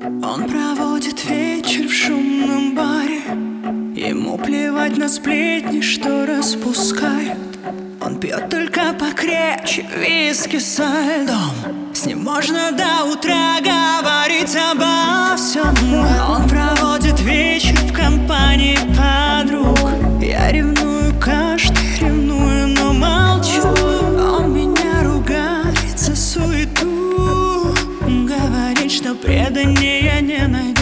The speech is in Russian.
Он проводит вечер в шумном баре. Ему плевать на сплетни, что распускают. Он пьет только покрепче виски со льдом. С ним можно до утра говорить обо всем. Он проводит вечер в компании подруг. Я ревную каждый, ревную, но молчу. Он меня ругает за суету, говорит, что предания не найду.